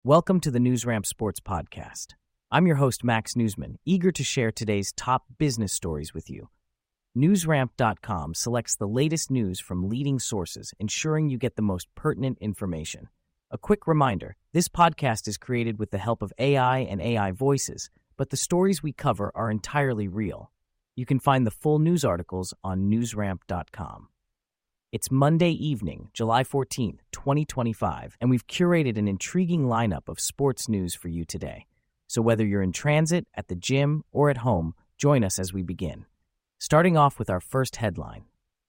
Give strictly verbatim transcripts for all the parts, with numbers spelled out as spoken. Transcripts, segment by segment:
Welcome to the NewsRamp Sports Podcast. I'm your host, Max Newsman, eager to share today's top business stories with you. NewsRamp dot com selects the latest news from leading sources, ensuring you get the most pertinent information. A quick reminder, this podcast is created with the help of A I and A I voices, but the stories we cover are entirely real. You can find the full news articles on NewsRamp dot com. It's Monday evening, July fourteenth, twenty twenty-five, and we've curated an intriguing lineup of sports news for you today. So whether you're in transit, at the gym, or at home, join us as we begin. Starting off with our first headline.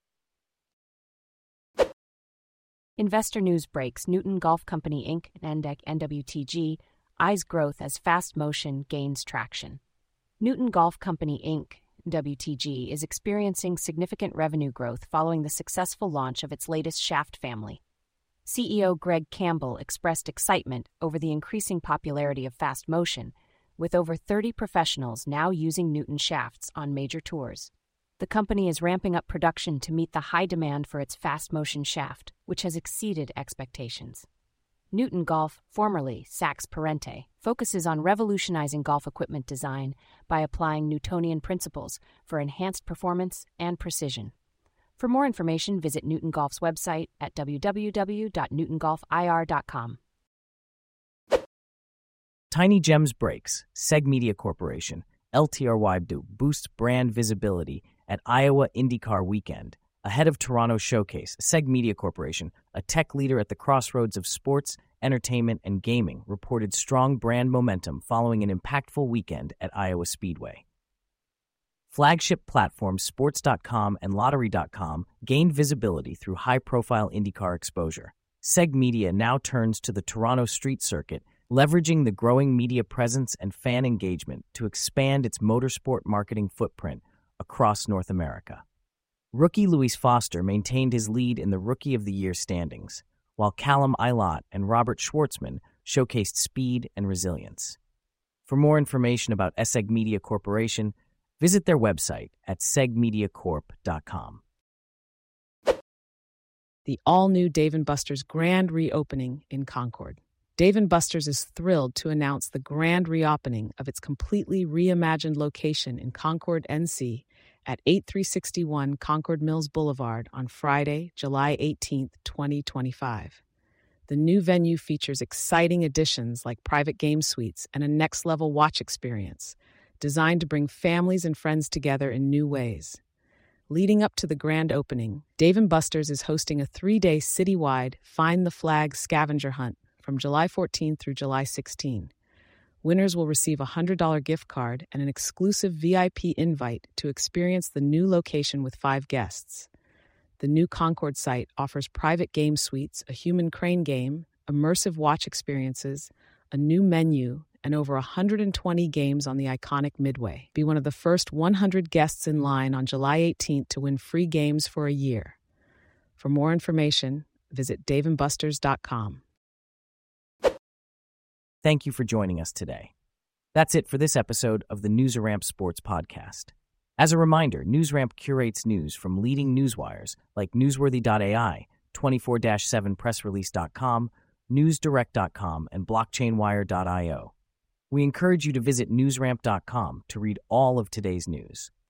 Investor news breaks. Newton Golf Company, Incorporated, N W T G, eyes growth as fast motion gains traction. Newton Golf Company, Incorporated, W T G, is experiencing significant revenue growth following the successful launch of its latest shaft family. C E O Greg Campbell expressed excitement over the increasing popularity of fast motion, with over thirty professionals now using Newton shafts on major tours. The company is ramping up production to meet the high demand for its fast motion shaft, which has exceeded expectations. Newton Golf, formerly Saks Parente, focuses on revolutionizing golf equipment design by applying Newtonian principles for enhanced performance and precision. For more information, visit Newton Golf's website at w w w dot newton golf i r dot com. Tiny Gems breaks. Seg Media Corporation, L T R Y, to boost brand visibility at Iowa IndyCar Weekend. Ahead of Toronto Showcase, Seg Media Corporation, a tech leader at the crossroads of sports, entertainment, and gaming, reported strong brand momentum following an impactful weekend at Iowa Speedway. Flagship platforms sports dot com and lottery dot com gained visibility through high-profile IndyCar exposure. Seg Media now turns to the Toronto street circuit, leveraging the growing media presence and fan engagement to expand its motorsport marketing footprint across North America. Rookie Louis Foster maintained his lead in the Rookie of the Year standings, while Callum Ilott and Robert Schwartzman showcased speed and resilience. For more information about Seg Media Corporation, visit their website at seg media corp dot com. The all-new Dave and Buster's grand reopening in Concord. Dave and Buster's is thrilled to announce the grand reopening of its completely reimagined location in Concord, N C, at eighty-three sixty-one Concord Mills Boulevard on Friday, July eighteenth, twenty twenty-five. The new venue features exciting additions like private game suites and a next-level watch experience, designed to bring families and friends together in new ways. Leading up to the grand opening, Dave and Buster's is hosting a three-day citywide Find the Flag scavenger hunt from July fourteenth through July sixteenth. Winners will receive a one hundred dollars gift card and an exclusive V I P invite to experience the new location with five guests. The new Concord site offers private game suites, a human crane game, immersive watch experiences, a new menu, and over one hundred twenty games on the iconic Midway. Be one of the first one hundred guests in line on July eighteenth to win free games for a year. For more information, visit dave and busters dot com. Thank you for joining us today. That's it for this episode of the NewsRamp Sports Podcast. As a reminder, NewsRamp curates news from leading newswires like newsworthy dot a i, twenty-four seven press release dot com, news direct dot com, and blockchain wire dot i o. We encourage you to visit newsramp dot com to read all of today's news.